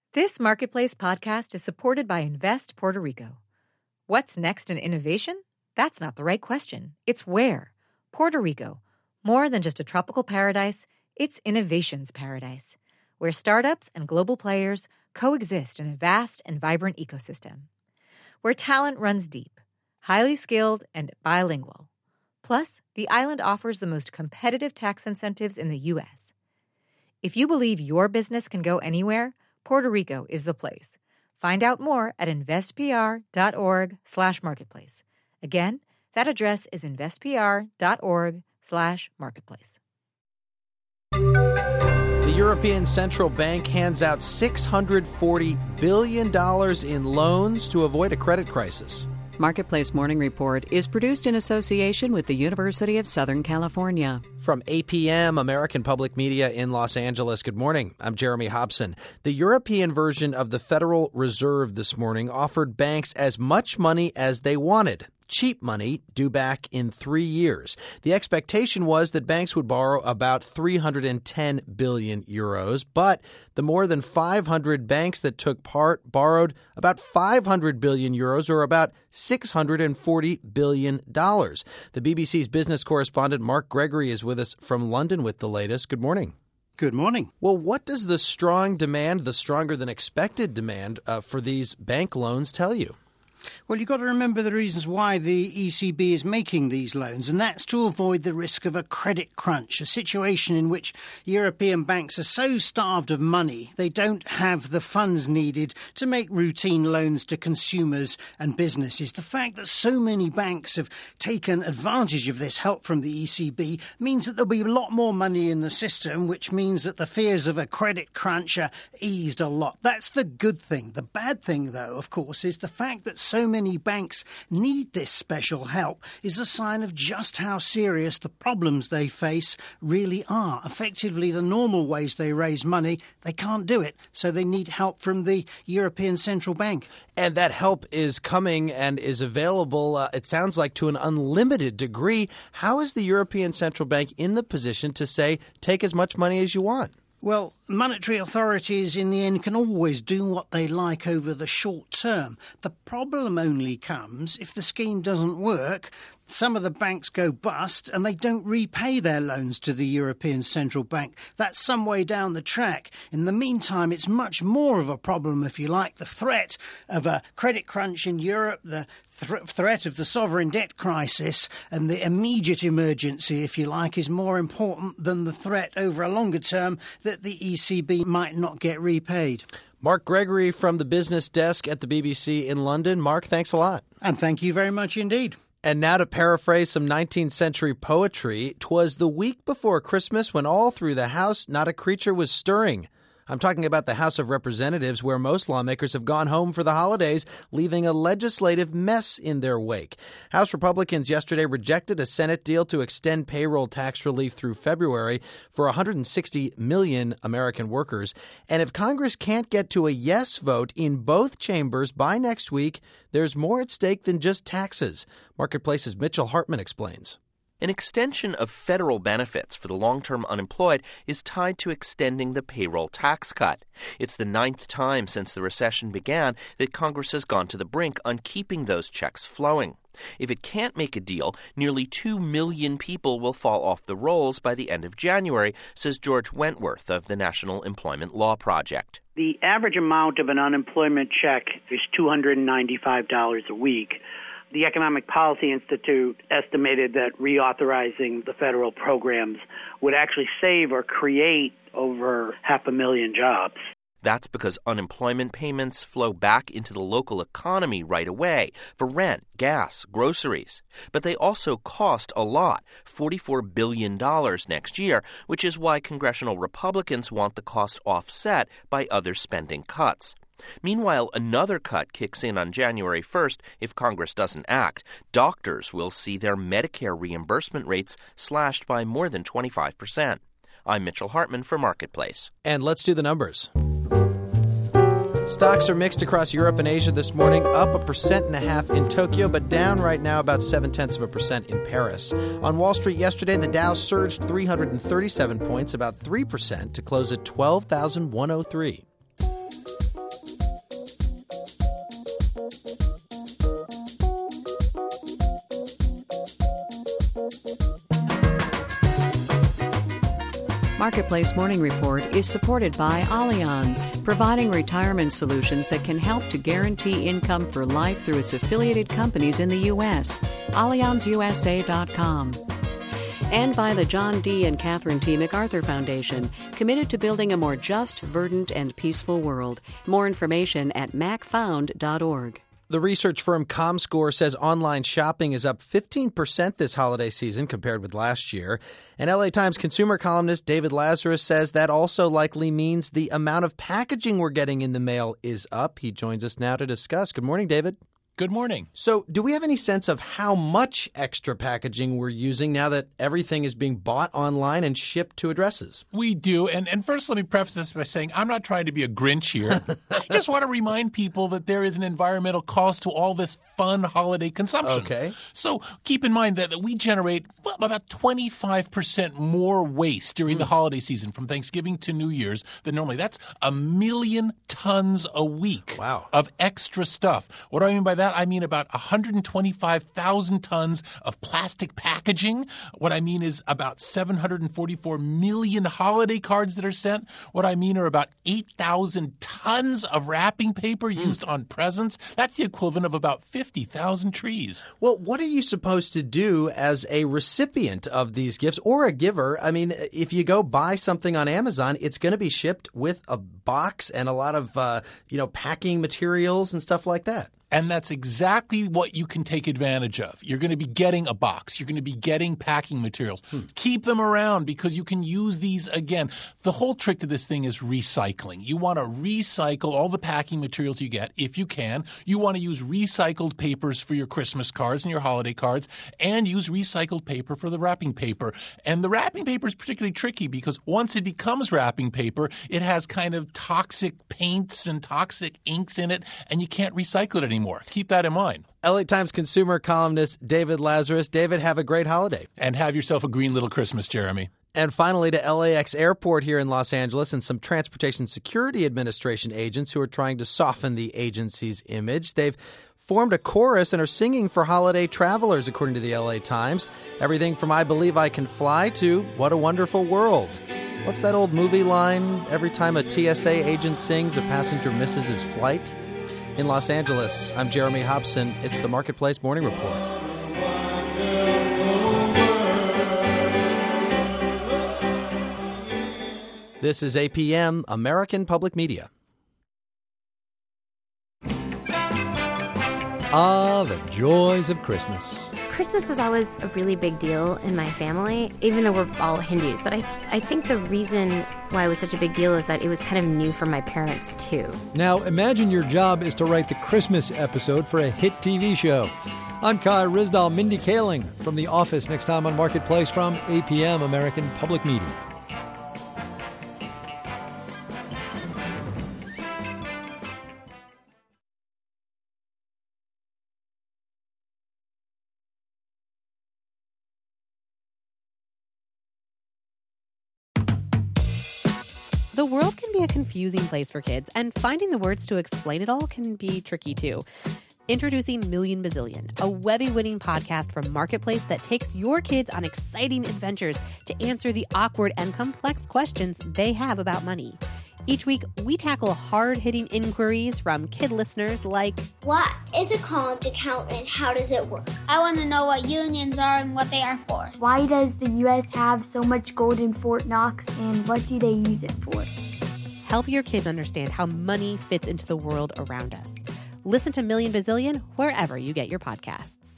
This Marketplace podcast is supported by Invest Puerto Rico. What's next in innovation? That's not the right question. It's where. Puerto Rico. More than just a tropical paradise, it's innovation's paradise, where startups and global players coexist in a vast and vibrant ecosystem. Where talent runs deep, highly skilled, and bilingual. Plus, the island offers the most competitive tax incentives in the U.S. If you believe your business can go anywhere, Puerto Rico is the place. Find out more at investpr.org/marketplace. Again, that address is investpr.org/marketplace. The European Central Bank hands out $640 billion in loans to avoid a credit crisis. Marketplace Morning Report is produced in association with the University of Southern California. From APM, American Public Media in Los Angeles, good morning. I'm Jeremy Hobson. The European version of the Federal Reserve this morning offered banks as much money as they wanted. Cheap money due back in 3 years. The expectation was that banks would borrow about 310 billion euros, but the more than 500 banks that took part borrowed about 500 billion euros, or about $640 billion. The BBC's business correspondent Mark Gregory is with us from London with the latest. Good morning. Good morning. Well, what does the strong demand, the stronger than expected demand for these bank loans tell you? Well, you've got to remember the reasons why the ECB is making these loans, and that's to avoid the risk of a credit crunch, a situation in which European banks are so starved of money they don't have the funds needed to make routine loans to consumers and businesses. The fact that so many banks have taken advantage of this help from the ECB means that there'll be a lot more money in the system, which means that the fears of a credit crunch are eased a lot. That's the good thing. The bad thing, though, of course, is the fact that so many banks need this special help is a sign of just how serious the problems they face really are. Effectively, the normal ways they raise money, they can't do it, so they need help from the European Central Bank. And that help is coming and is available, it sounds like, to an unlimited degree. How is the European Central Bank in the position to say, take as much money as you want? Well, monetary authorities in the end can always do what they like over the short term. The problem only comes if the scheme doesn't work. Some of the banks go bust and they don't repay their loans to the European Central Bank. That's some way down the track. In the meantime, it's much more of a problem, if you like. The threat of a credit crunch in Europe, the threat of the sovereign debt crisis, and the immediate emergency, if you like, is more important than the threat over a longer term that the ECB might not get repaid. Mark Gregory from the business desk at the BBC in London. Mark, thanks a lot. And thank you very much indeed. And now to paraphrase some 19th century poetry, 'twas the week before Christmas when all through the house not a creature was stirring. I'm talking about the House of Representatives, where most lawmakers have gone home for the holidays, leaving a legislative mess in their wake. House Republicans yesterday rejected a Senate deal to extend payroll tax relief through February for 160 million American workers. And if Congress can't get to a yes vote in both chambers by next week, there's more at stake than just taxes. Marketplace's Mitchell Hartman explains. An extension of federal benefits for the long-term unemployed is tied to extending the payroll tax cut. It's the 9th time since the recession began that Congress has gone to the brink on keeping those checks flowing. If it can't make a deal, nearly 2 million people will fall off the rolls by the end of January, says George Wentworth of the National Employment Law Project. The average amount of an unemployment check is $295 a week. The Economic Policy Institute estimated that reauthorizing the federal programs would actually save or create over 500,000 jobs. That's because unemployment payments flow back into the local economy right away for rent, gas, groceries. But they also cost a lot, $44 billion next year, which is why congressional Republicans want the cost offset by other spending cuts. Meanwhile, another cut kicks in on January 1st if Congress doesn't act. Doctors will see their Medicare reimbursement rates slashed by more than 25%. I'm Mitchell Hartman for Marketplace. And let's do the numbers. Stocks are mixed across Europe and Asia this morning, up 1.5% in Tokyo, but down right now about 0.7% in Paris. On Wall Street yesterday, the Dow surged 337 points, about 3%, to close at 12,103. Marketplace Morning Report is supported by Allianz, providing retirement solutions that can help to guarantee income for life through its affiliated companies in the U.S. AllianzUSA.com. And by the John D. and Catherine T. MacArthur Foundation, committed to building a more just, verdant, and peaceful world. More information at macfound.org. The research firm ComScore says online shopping is up 15% this holiday season compared with last year. And LA Times consumer columnist David Lazarus says that also likely means the amount of packaging we're getting in the mail is up. He joins us now to discuss. Good morning, David. Good morning. So do we have any sense of how much extra packaging we're using now that everything is being bought online and shipped to addresses? We do. And first, let me preface this by saying I'm not trying to be a Grinch here. I just want to remind people that there is an environmental cost to all this fun holiday consumption. Okay. So keep in mind that we generate about 25% more waste during the holiday season from Thanksgiving to New Year's than normally. That's 1 million tons a week of extra stuff. What do I mean by that? I mean about 125,000 tons of plastic packaging. What I mean is about 744 million holiday cards that are sent. What I mean are about 8,000 tons of wrapping paper used on presents. That's the equivalent of about 50,000 trees. Well, what are you supposed to do as a recipient of these gifts or a giver? I mean, if you go buy something on Amazon, it's going to be shipped with a box and a lot of, packing materials and stuff like that. And that's exactly what you can take advantage of. You're going to be getting a box. You're going to be getting packing materials. Keep them around because you can use these again. The whole trick to this thing is recycling. You want to recycle all the packing materials you get if you can. You want to use recycled papers for your Christmas cards and your holiday cards and use recycled paper for the wrapping paper. And the wrapping paper is particularly tricky because once it becomes wrapping paper, it has kind of toxic paints and toxic inks in it, and you can't recycle it anymore. Keep that in mind. LA Times consumer columnist David Lazarus. David, have a great holiday. And have yourself a green little Christmas, Jeremy. And finally to LAX Airport here in Los Angeles and some Transportation Security Administration agents who are trying to soften the agency's image. They've formed a chorus and are singing for holiday travelers, according to the LA Times. Everything from I Believe I Can Fly to What a Wonderful World. What's that old movie line? Every time a TSA agent sings, a passenger misses his flight. In Los Angeles, I'm Jeremy Hobson. It's the Marketplace Morning Report. This is APM, American Public Media. Ah, the joys of Christmas. Christmas was always a really big deal in my family, even though we're all Hindus. But I think the reason why it was such a big deal is that it was kind of new for my parents, too. Now, imagine your job is to write the Christmas episode for a hit TV show. I'm Kai Ryssdal, Mindy Kaling from The Office, next time on Marketplace from APM, American Public Media. The world can be a confusing place for kids, and finding the words to explain it all can be tricky too. Introducing Million Bazillion, a Webby-winning podcast from Marketplace that takes your kids on exciting adventures to answer the awkward and complex questions they have about money. Each week, we tackle hard-hitting inquiries from kid listeners like, what is a college account and how does it work? I want to know what unions are and what they are for. Why does the U.S. have so much gold in Fort Knox and what do they use it for? Help your kids understand how money fits into the world around us. Listen to Million Bazillion wherever you get your podcasts.